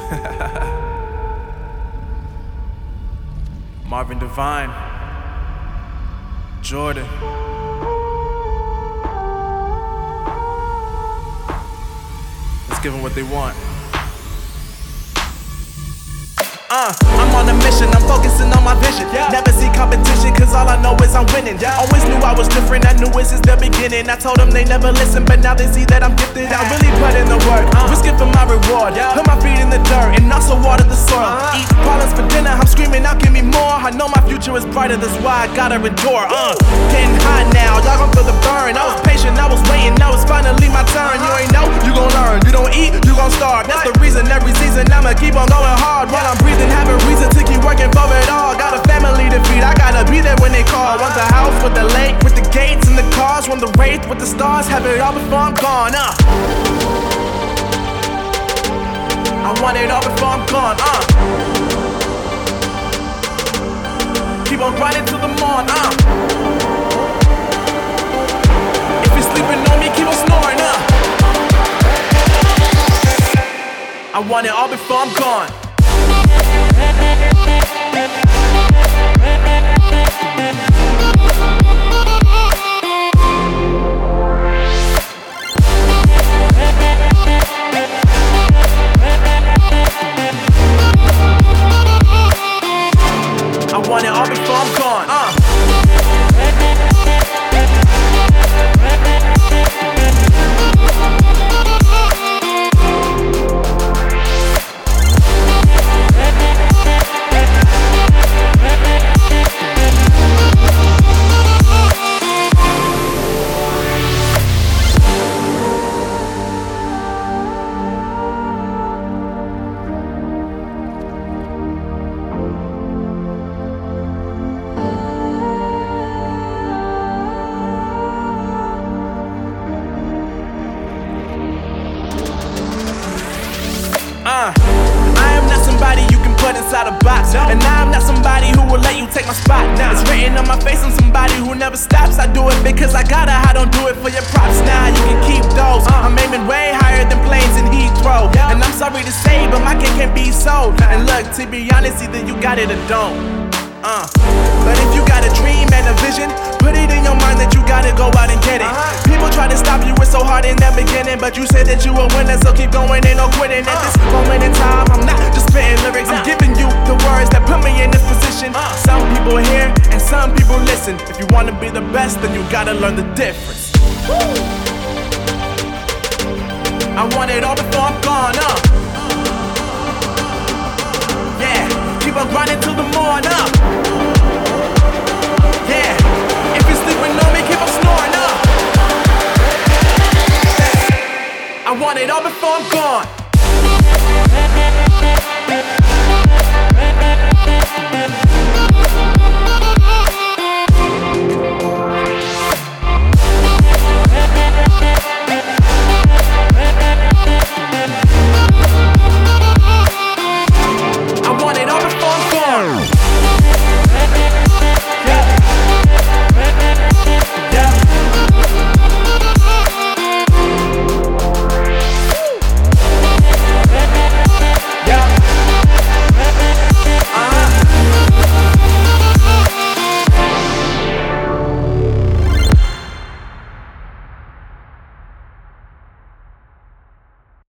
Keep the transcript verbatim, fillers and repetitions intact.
Marvin Devine, Jordan. Let's give them what they want. Uh, I'm on a mission, I'm focusing on my vision. Yeah. Never see competition, cause all I know is I'm winning. Yeah. Always knew I was different, I knew it since the beginning. I told them they never listen, but now they see that I'm gifted. I really put in the work, uh. risking for my reward. Yeah. Put my feet in the dirt and also water the soil. Uh. Eat problems for dinner, I'm screaming out, give me more. I know my future is brighter, that's why I gotta endure. Uh, Getting hot now, y'all gon' feel the burn. I was patient, I was waiting, now it's finally my turn. You ain't know, you gon' learn. You don't eat, you gon' starve. That's the reason every season I'ma keep on going hard while I'm breathing. Have a reason to keep working for it all. Got a family to feed, I gotta be there when they call. Want the house with the lake, with the gates and the cars. Want the wraith with the stars, have it all before I'm gone. uh. I want it all before I'm gone. uh. Keep on grinding till the morn. uh. If you're sleeping on me, keep on snoring. uh. I want it all before I'm gone. I want it all before I'm gone. Uh. Uh, I am not somebody you can put inside a box, no. And I am not somebody who will let you take my spot. Nah. It's written on my face, I'm somebody who never stops. I do it because I gotta, I don't do it for your props. Nah, you can keep those. uh. I'm aiming way higher than planes in Heathrow. yeah. And I'm sorry to say, but my cake can't be sold. nah. And look, to be honest, either you got it or don't. uh. But if you got a dream and a vision, put it in your mind that you gotta go out and get it. uh-huh. People try to stop you, it's so hard in the beginning, but you said that you a winner, so keep going, ain't no quitting. At this moment in time, I'm not just spitting lyrics, I'm giving you the words that put me in this position. Some people hear and some people listen. If you wanna be the best, then you gotta learn the difference. Woo! I want it all before I'm gone. uh. Yeah, keep on grinding till the morn. uh. Yeah, if you're sleeping on me, keep on snoring. uh. I want it all before I'm gone.